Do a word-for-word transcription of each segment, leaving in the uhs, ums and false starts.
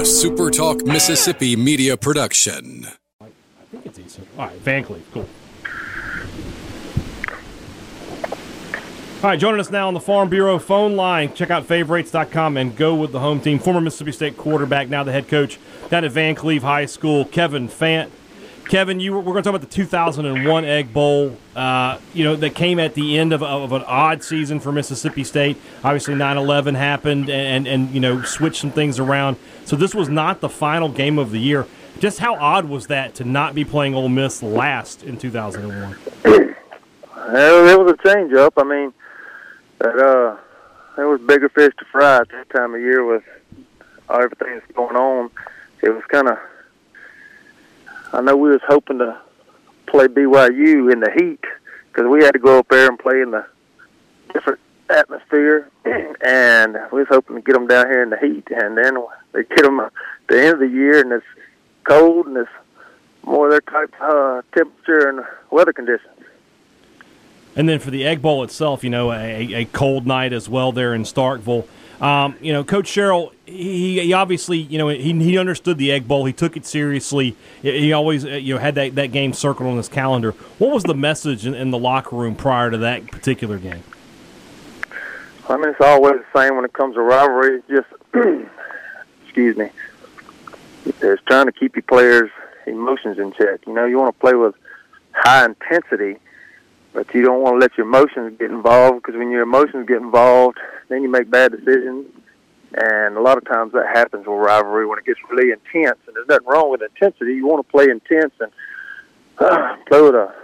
A Super Talk Mississippi media production. I think it's Easton. All right, Van Cleve, cool. All right, joining us now on the Farm Bureau phone line. Check out favorites dot com and go with the home team. Former Mississippi State quarterback, now the head coach down at Van Cleve High School, Kevin Fant. Kevin, you were, we're going to talk about the two thousand one Egg Bowl, uh, you know, that came at the end of, of an odd season for Mississippi State. Obviously, nine eleven happened and, and, and, you know, switched some things around. So this was not the final game of the year. Just how odd was that to not be playing Ole Miss last in two thousand one? Well, it was a change-up. I mean, that uh, there was bigger fish to fry at that time of year with everything that's going on. It was kind of, I know we was hoping to play B Y U in the heat because we had to go up there and play in the different atmosphere, and we was hoping to get them down here in the heat, and then they get them at the end of the year, and it's cold, and it's more their type uh, temperature and weather conditions. And then for the Egg Bowl itself, you know, a, a cold night as well there in Starkville. Um, you know, Coach Sherrill, he, he obviously, you know, he he understood the Egg Bowl. He took it seriously. He always, you know, had that, that game circled on his calendar. What was the message in, in the locker room prior to that particular game? I mean, it's always the same when it comes to rivalry. It's just, excuse me, it's trying to keep your players' emotions in check. You know, you want to play with high intensity, but you don't want to let your emotions get involved, because when your emotions get involved, then you make bad decisions. And a lot of times that happens with rivalry when it gets really intense. And there's nothing wrong with intensity. You want to play intense and uh, play with a,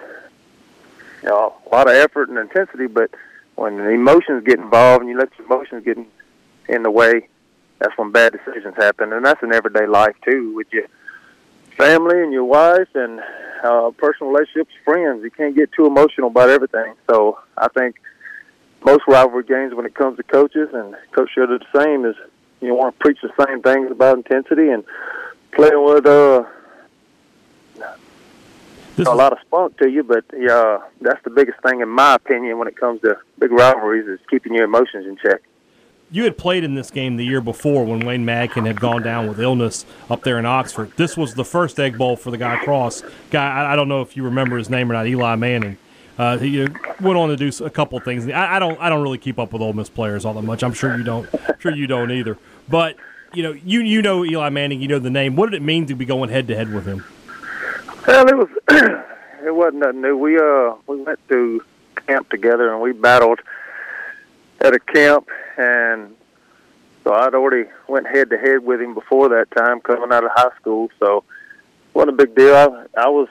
you know, a lot of effort and intensity, but when the emotions get involved and you let your emotions get in, in the way, that's when bad decisions happen. And that's in everyday life, too, with your family and your wife and uh, personal relationships, friends. You can't get too emotional about everything. So I think most rivalry games, when it comes to coaches, and Coach Sherrill did the same, is you want to preach the same things about intensity and playing with uh, This a is, lot of spunk to you. But yeah, that's the biggest thing, in my opinion, when it comes to big rivalries, is keeping your emotions in check. You had played in this game the year before when Wayne Madkin had gone down with illness up there in Oxford. This was the first Egg Bowl for the guy across. Guy, I, I don't know if you remember his name or not, Eli Manning. Uh, he went on to do a couple of things. I, I don't. I don't really keep up with Ole Miss players all that much. I'm sure you don't. I'm sure you don't either. But you know, you you know Eli Manning. You know the name. What did it mean to be going head to head with him? Well, it was. It wasn't nothing new. We uh we went to camp together and we battled at a camp, and so I'd already went head to head with him before that time, coming out of high school. So it wasn't a big deal. I, I was.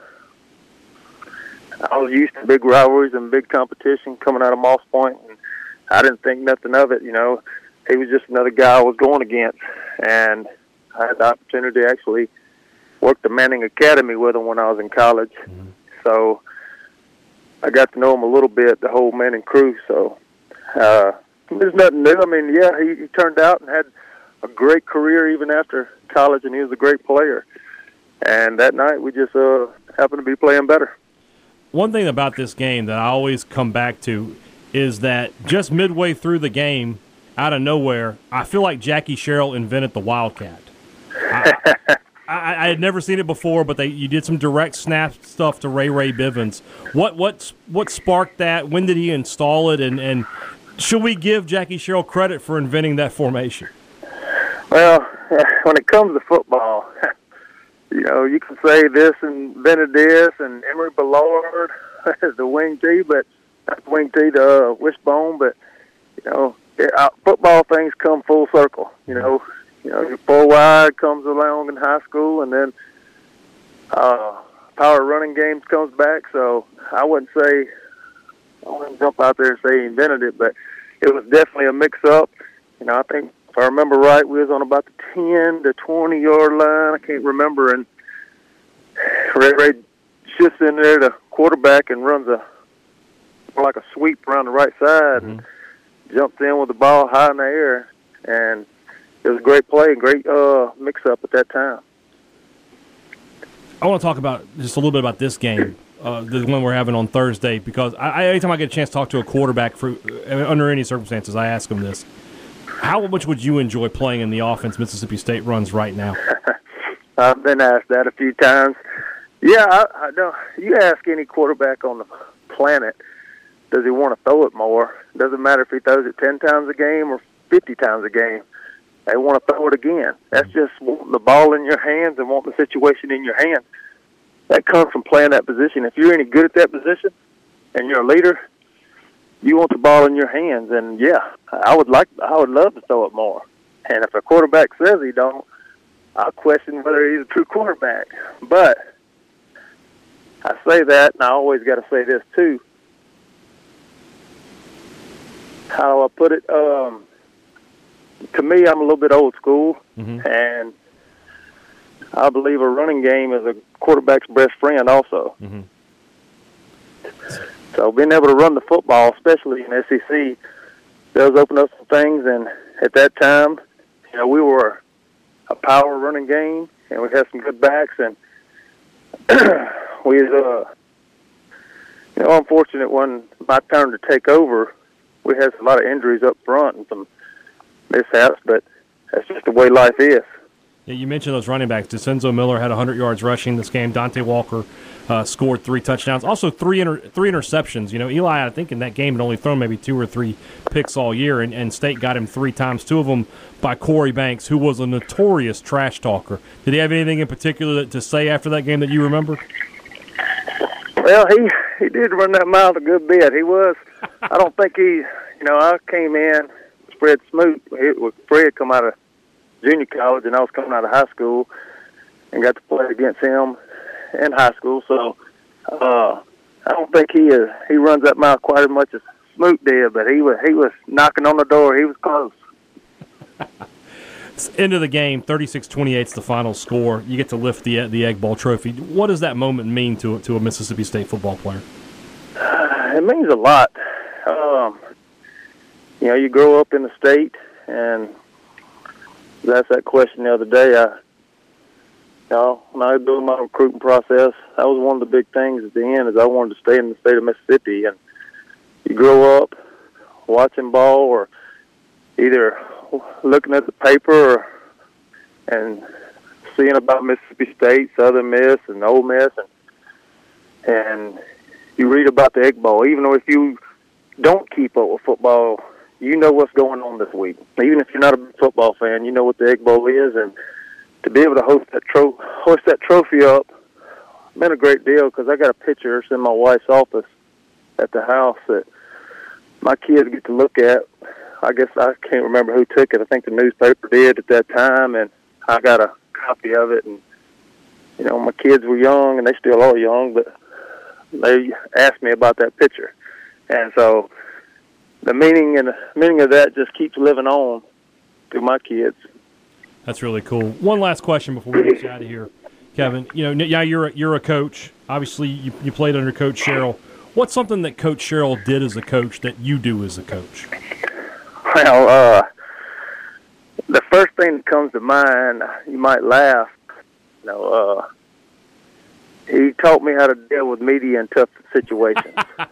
I was used to big rivalries and big competition coming out of Moss Point, and I didn't think nothing of it. You know, he was just another guy I was going against, and I had the opportunity to actually work the Manning Academy with him when I was in college. Mm-hmm. So I got to know him a little bit, the whole Manning crew. So uh, there's nothing new. I mean, yeah, he, he turned out and had a great career even after college, and he was a great player. And that night we just uh, happened to be playing better. One thing about this game that I always come back to is that just midway through the game, out of nowhere, I feel like Jackie Sherrill invented the Wildcat. I, I, I had never seen it before, but they you did some direct snap stuff to Ray Ray Bivens. What what what sparked that? When did he install it? And, and should we give Jackie Sherrill credit for inventing that formation? Well, when it comes to football, you know, you can say this and invented this, and Emory Ballard, the wing tee, but not the wing tee, the uh, wishbone. But you know, it, uh, football things come full circle. You know, you know, your four wide comes along in high school, and then uh, power running games comes back. So I wouldn't say I wouldn't jump out there and say he invented it, but it was definitely a mix-up. You know, I think, if I remember right, we was on about the ten to twenty yard line. I can't remember. And Ray Ray shifts in there to quarterback and runs a like a sweep around the right side, mm-hmm. and jumps in with the ball high in the air. And it was a great play and great uh, mix-up at that time. I want to talk about just a little bit about this game, uh, the one we're having on Thursday, because I, I, anytime I get a chance to talk to a quarterback for, under any circumstances, I ask them this. How much would you enjoy playing in the offense Mississippi State runs right now? I've been asked that a few times. Yeah, I, I don't. You ask any quarterback on the planet, does he want to throw it more? Doesn't matter if he throws it ten times a game or fifty times a game. They want to throw it again. That's just wanting the ball in your hands and wanting the situation in your hands. That comes from playing that position. If you're any good at that position and you're a leader, you want the ball in your hands. And yeah, I would like, I would love to throw it more. And if a quarterback says he don't, I'll question whether he's a true quarterback. But I say that, and I always got to say this too. How do I put it? Um, to me, I'm a little bit old school, mm-hmm. and I believe a running game is a quarterback's best friend also. Mm-hmm. So being able to run the football, especially in S E C, does open up some things. And at that time, you know, we were a power running game, and we had some good backs. And we was, uh, you know, unfortunate when my turn to take over, we had a lot of injuries up front and some mishaps, but that's just the way life is. Yeah, you mentioned those running backs. DeCenzo Miller had one hundred yards rushing this game. Dante Walker uh, scored three touchdowns. Also three inter- three interceptions. You know, Eli, I think in that game had only thrown maybe two or three picks all year, and, and State got him three times, two of them by Corey Banks, who was a notorious trash talker. Did he have anything in particular to say after that game that you remember? Well, he, he did run that mile a good bit. He was, I don't think he, you know, I came in, Fred Smoot, Fred come out of junior college, and I was coming out of high school and got to play against him in high school. So uh, I don't think he is, he runs that mile quite as much as Smoot did, but he was he was knocking on the door. He was close. End of the game, thirty-six twenty-eight is the final score. You get to lift the the Egg Bowl trophy. What does that moment mean to to a Mississippi State football player? Uh, it means a lot. Um, you know, you grow up in the state, and that's that question the other day. I, you know, when I was doing my recruiting process, that was one of the big things at the end is I wanted to stay in the state of Mississippi. And you grow up watching ball or either looking at the paper or, and seeing about Mississippi State, Southern Miss, and Ole Miss, and, and you read about the Egg Bowl. Even though if you don't keep up with football, you know what's going on this week. Even if you're not a big football fan, you know what the Egg Bowl is, and to be able to host that tro- hoist that trophy up meant a great deal because I got a picture. It's in my wife's office at the house that my kids get to look at. I guess I can't remember who took it. I think the newspaper did at that time, and I got a copy of it. And you know, my kids were young, and they still are young, but they asked me about that picture, and so the meaning and the meaning of that just keeps living on through my kids. That's really cool. One last question before we get you out of here, Kevin. You know, yeah, you're a, you're a coach. Obviously, you, you played under Coach Sherrill. What's something that Coach Sherrill did as a coach that you do as a coach? Well, uh, the first thing that comes to mind, you might laugh. You know, uh, he taught me how to deal with media in tough situations.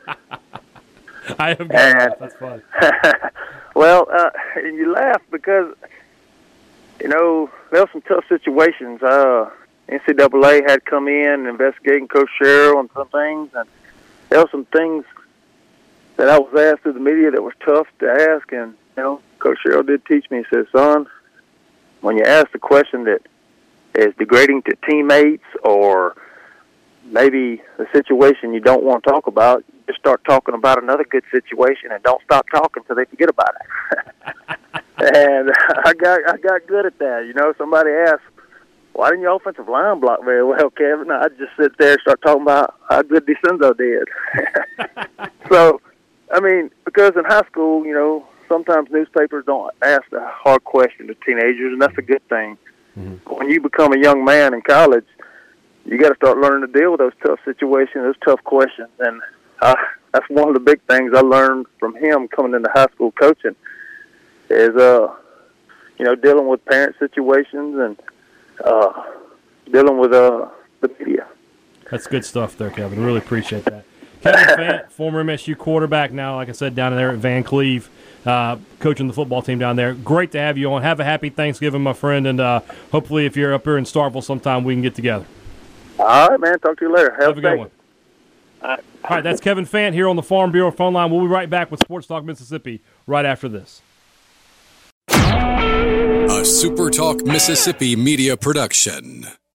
I have got that. That's fun. Well, uh, and you laugh because, you know, there were some tough situations. Uh, N C double A had come in investigating Coach Sherrill and some things, and there were some things that I was asked through the media that was tough to ask, and, you know, Coach Sherrill did teach me. He said, son, when you ask a question that is degrading to teammates or maybe the situation you don't want to talk about, just start talking about another good situation and don't stop talking until they forget about it. And I got I got good at that. You know, somebody asked, why didn't your offensive line block very well, Kevin? I just sit there and start talking about how good DeCenzo did. So, I mean, because in high school, you know, sometimes newspapers don't ask a hard question to teenagers, and that's a good thing. Mm-hmm. When you become a young man in college, you got to start learning to deal with those tough situations, those tough questions. And uh, that's one of the big things I learned from him coming into high school coaching is, uh, you know, dealing with parent situations and uh, dealing with uh, the media. That's good stuff there, Kevin. Really appreciate that. Kevin Fant, former M S U quarterback, now, like I said, down there at Van Cleve, uh, coaching the football team down there. Great to have you on. Have a happy Thanksgiving, my friend, and uh, hopefully if you're up here in Starkville sometime, we can get together. All right, man. Talk to you later. Have, have a good one. All right. All right, that's Kevin Fant here on the Farm Bureau phone line. We'll be right back with Sports Talk Mississippi right after this. A Super Talk Mississippi media production.